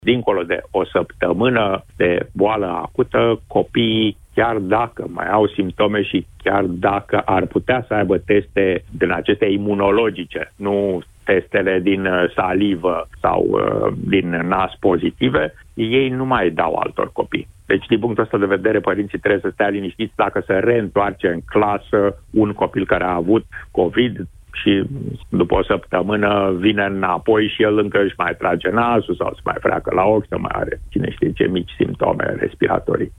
Dincolo de o săptămână de boală acută, copiii, chiar dacă mai au simptome și chiar dacă ar putea să aibă teste din acestea imunologice, nu testele din salivă sau din nas pozitive, ei nu mai dau altor copii. Deci, din punctul ăsta de vedere, părinții trebuie să stea liniștiți dacă se reîntoarce în clasă un copil care a avut COVID și după o săptămână vine înapoi și el încă își mai trage nasul sau se mai freacă la ochi sau mai are cine știe ce mici simptome respiratorii.